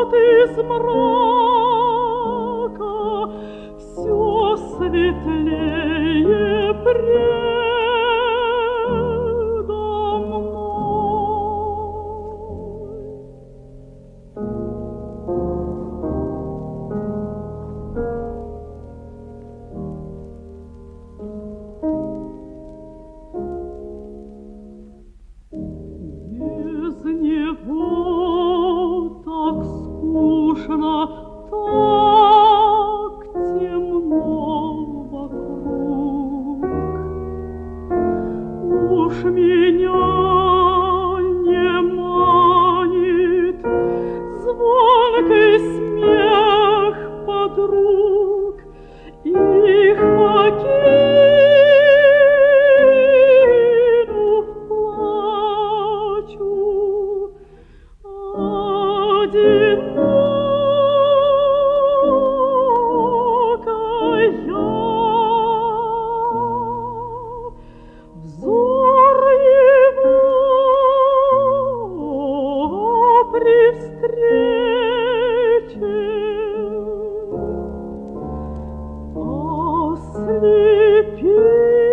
идет из мрака, все светлее предо мной. Без него так скучно, так темно вокруг. Уж меня не манит звонкий смех подруг, их покинув плачу. Одинокая взор его при встрече ослепил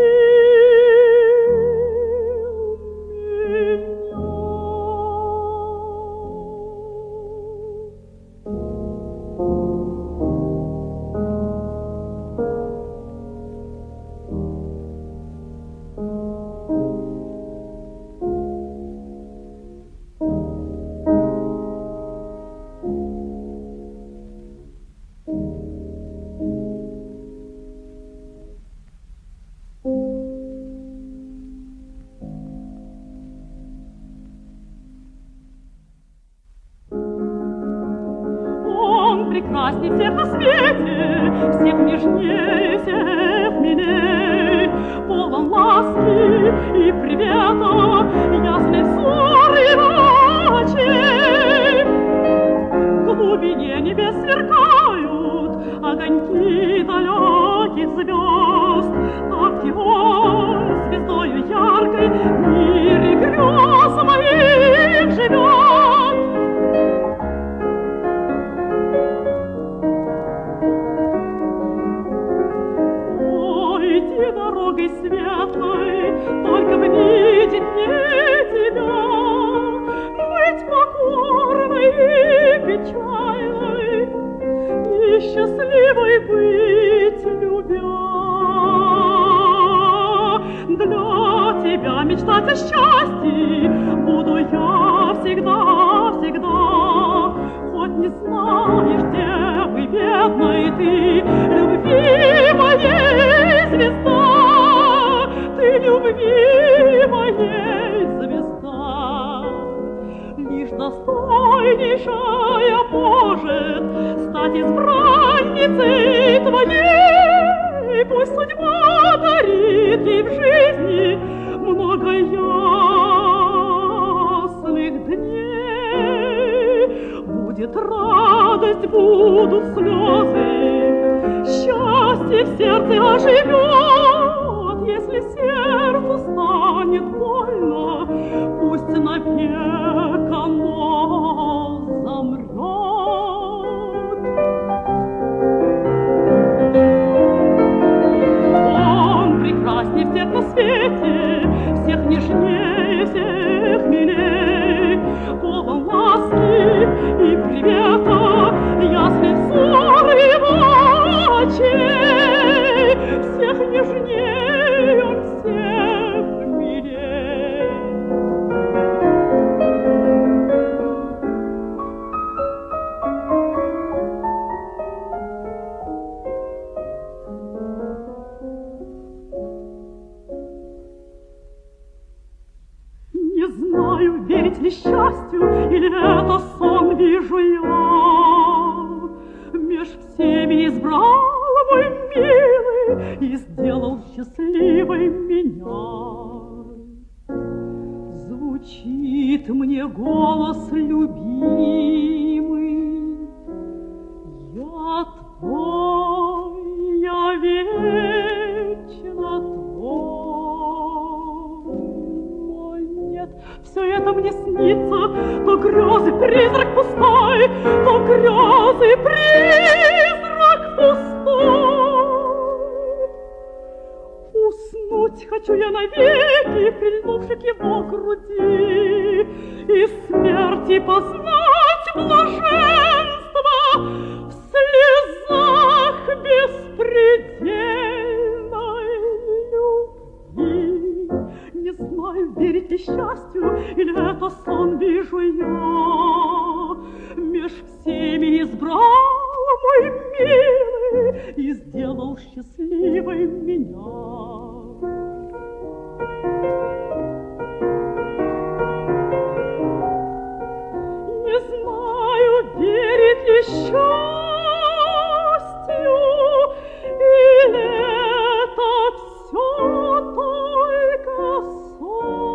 прекрасней всех на свете, всех нежнее, всех милей, полон ласки и привета, ясный взор его очей. В глубине небес сверкают огоньки далеких звезд, так и он звездою яркой в мире грез моих живет. Дорогой светлой, только бы видеть мне тебя, быть покорной и печальной, и счастливой быть любя. Для тебя мечтать о счастье буду я всегда, всегда, хоть не знаешь, девы бедной ты, любви моей звезда. Ты любви моей звезда, лишь достойнейшая может стать избранницей твоей. Пусть судьба дарит ей в жизни много ясных дней. Будет радость, будут слезы, счастье в сердце оживет. Если сердцу станет больно, пусть навек оно замрет. Он прекрасней всех на свете, всех нежнее, всех милей, полон ласки и привета, ясный взор его очей, всех нежнее, он всех милей. Не знаю, верить ли счастью, или это сон вижу я. Меж всеми избрал мой милый и сделал счастливой меня. Звучит мне голос любимый: я твой, я вечно твой. Но нет, все это мне снится, то грезы, призрак пустой, то тебе навеки, прильнувши к его груди, и смерти познать блаженство в слезах беспредельной любви. Не знаю, верить ли счастью, или это сон вижу я. Меж всеми избрал мой милый и сделал счастливой меня. Не знаю, верить ли счастью, или это все только сон.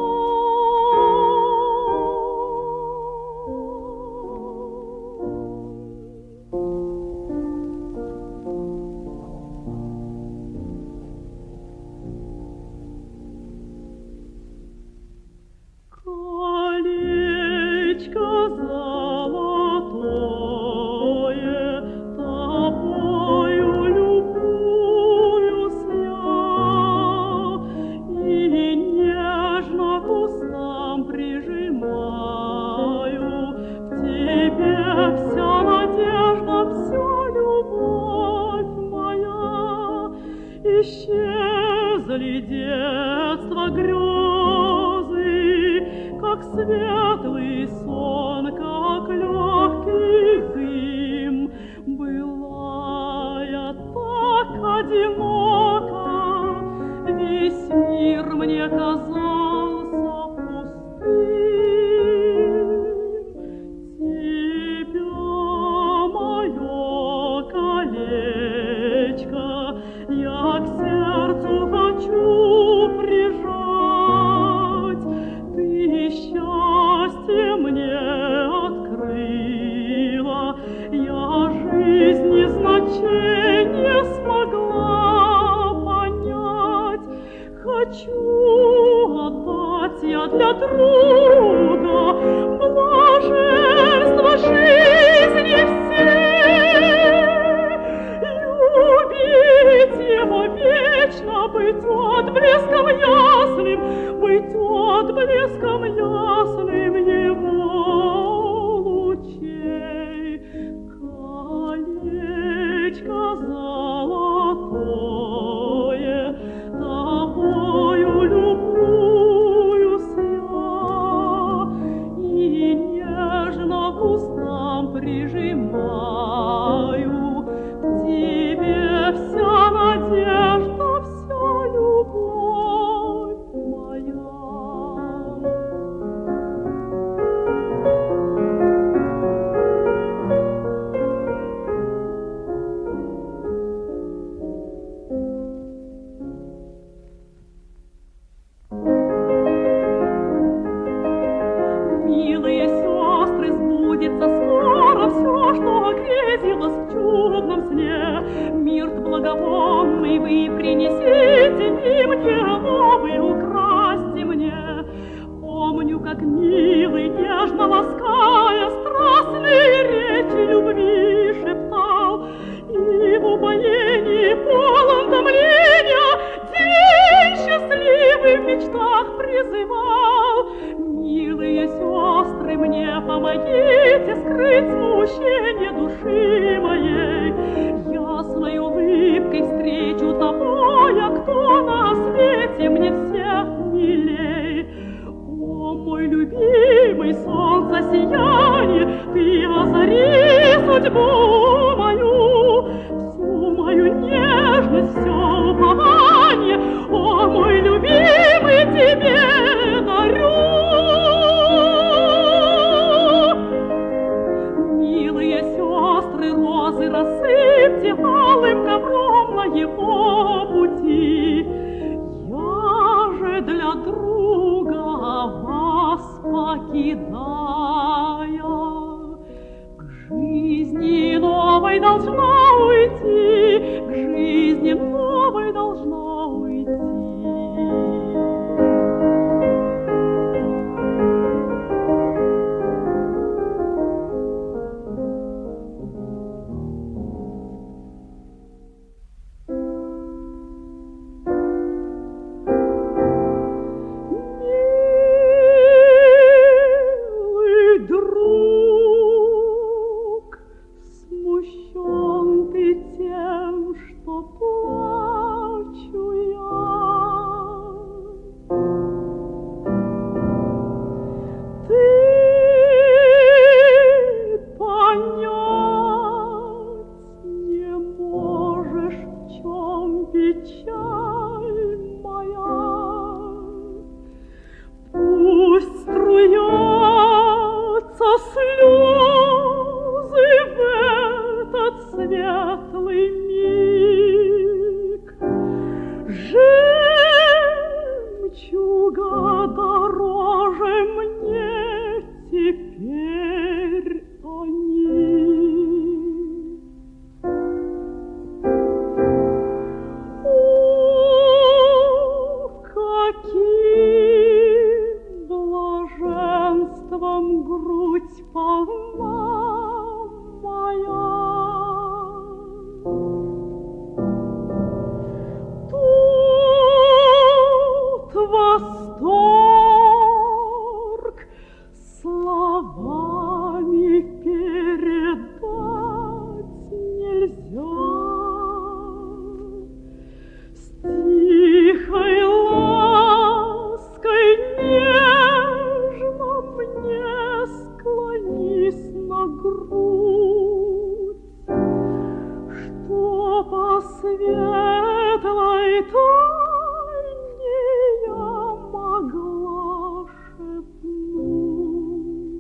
Колечко золотое, тобою любуюсь я, и нежно к устам прижимаю. В тебе вся надежда, вся любовь моя. Исчезли детства грезы, как светлый сон, как легкий дым. Была я так одинока, весь мир мне казался пустым. Тебя, мое колечко, я к сердцу хочу прижать. Ты счастье мне открыла, я жизни значение смогла понять. Хочу отдать я для друга блаженство жизни всей. Любить его вечно, быть отблеском ясным, быть отблеском ясным его лучей. Колечко золотое, тобою любуюсь я, и нежно к устам прижимаю. К тебе вся надежда, вся любовь моя. Милые сестры, сбудется скоро все, что грезилось в чудном сне. Мирт благовонный вы принесите, и мне новый украсьте мне. Помню, как милый, нежно лаская, страстные речи любви шептал, и в упоении полон томления день счастливый в мечтах призывал. Милые сестры, мне помогите скрыть смущение души моей. Ясной улыбкой встречу того, кто на свете мне всех милей. О, мой любимый, солнце сияние, ты озари судьбу мою, всю мою нежность, все упование, о, мой любимый, тебе дарю. Милые сестры, розы рассыпьте алым ковром на его пути. Я же для друга вас покидая, к жизни новой должна уйти, к жизни новой должна уйти. не можешь, в чем печаль моя. Пусть струятся слезы в этот светлый миг. Жемчуга дороже мне теперь они. О, каким блаженством грудь полна моя! Восторг словами передать нельзя. С тихой лаской нежно мне склонись на грудь, что по светлой тайне я могла шепнуть.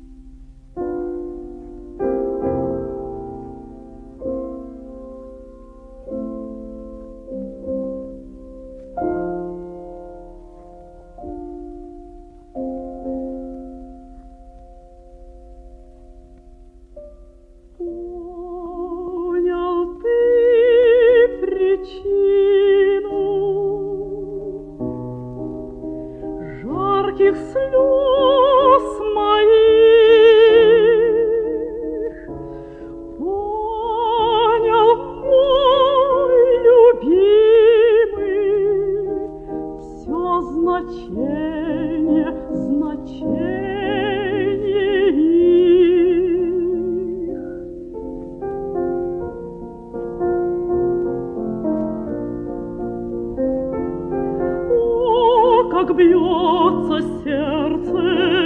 Понял ты причину жарких слез моих? Понял, мой любимый, все значение их. О, как бьется сердце,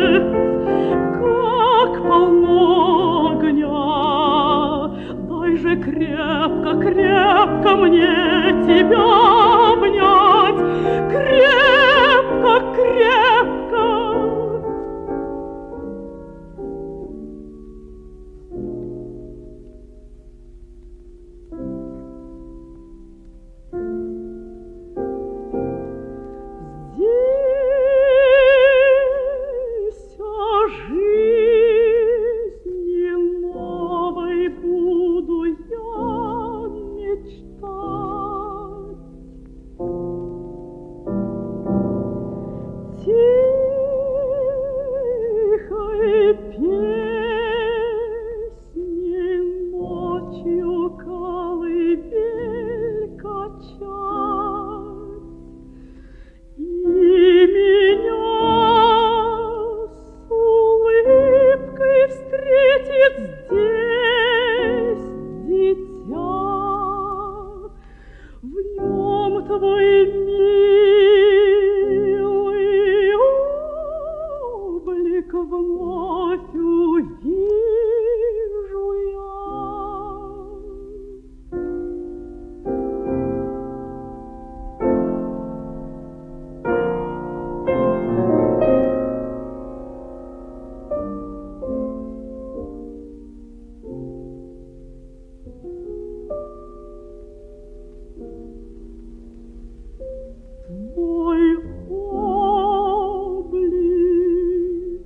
как полно огня! Дай же крепко, крепко мне тебя обнять, крепко, крепко. Здесь о жизни новой буду я мечтать. Тихой песней ночью колыбель качать. И меня с улыбкой встретит здесь дитя. В нем твой милый облик вновь увижу я. Твой облик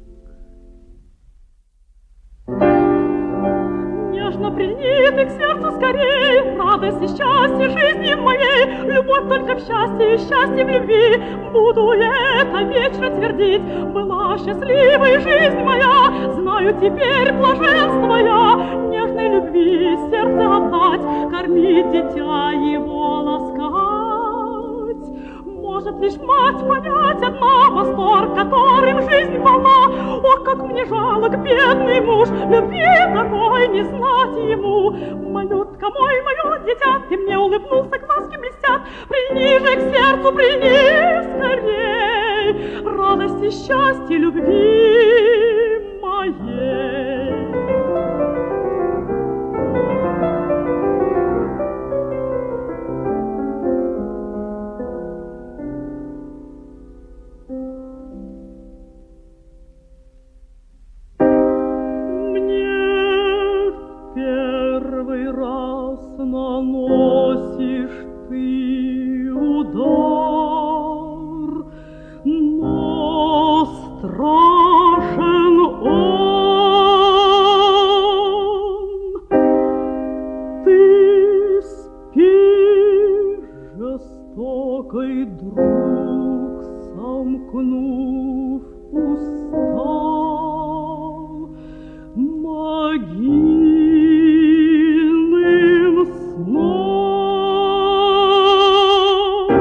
нежно прильни к сердцу скорей, радость и счастье жизни моей, любовь только в счастье и счастье в любви. Буду я это вечно твердить, была счастливой жизнь моя, знаю теперь блаженство я, нежной любви сердце отдать, кормить дитя его, ласкать. Может лишь мать понять одна восторг, которым жизнь полна. Ох, как мне жалок бедный муж, любви такой не знать ему. Малютка мой, мое дитя, ты мне улыбнулся, глазки блестят. Прильни же к сердцу, прильни скорей, радости, счастья, любви моей. далекой друг, сомкнув уста, могильным сном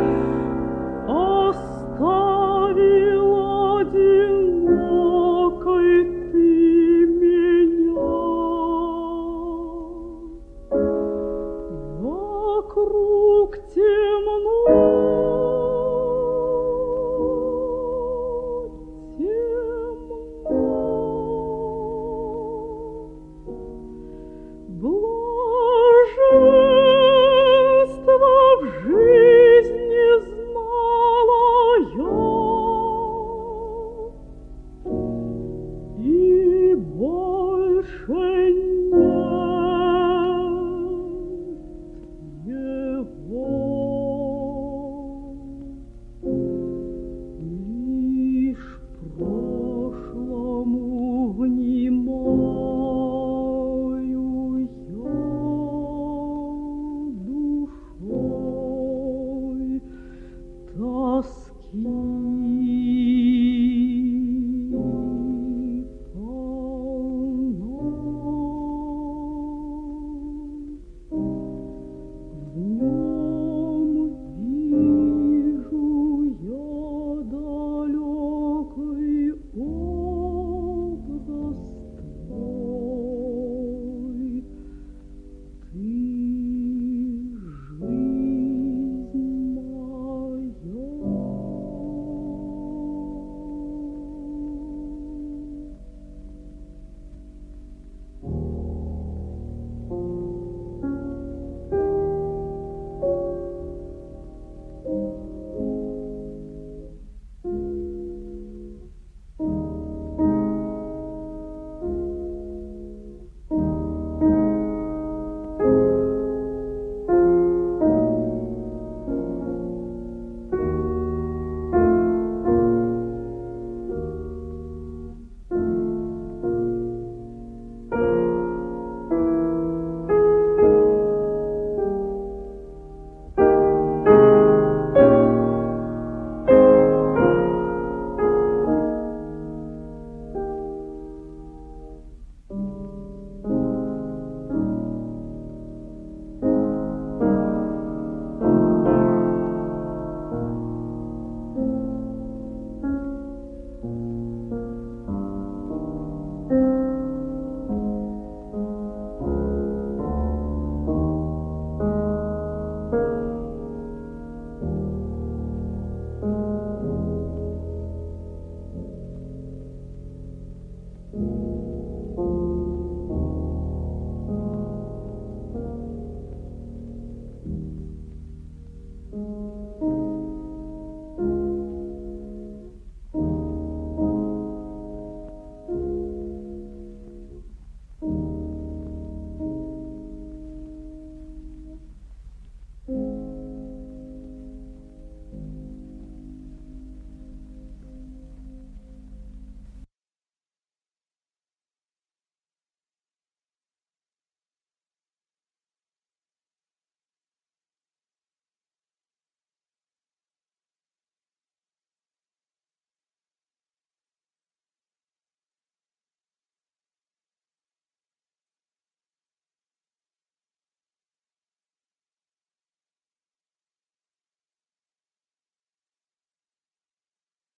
оставил одинокой ты меня. Вокруг темно, блаженство в жизни знала я, и больше нет его. Лишь прошлому внимаю я душой тоски полной. В нем вижу я далекий образ твой. Ты жизнь моя.